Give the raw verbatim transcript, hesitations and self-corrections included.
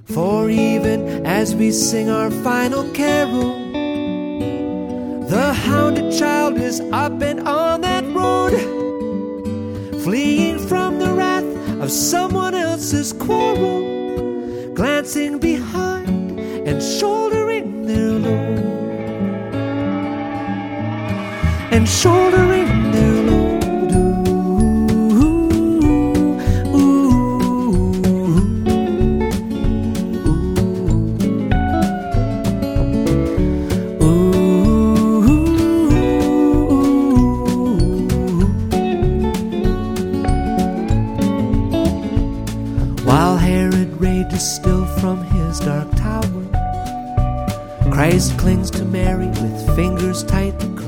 For even as we sing our final carol, the hounded child is up and on that road, fleeing from the wrath of someone else's quarrel, glancing behind and shouldering their load, and shouldering their load. While Herod rages still from his dark tower, Christ clings to Mary with fingers tightly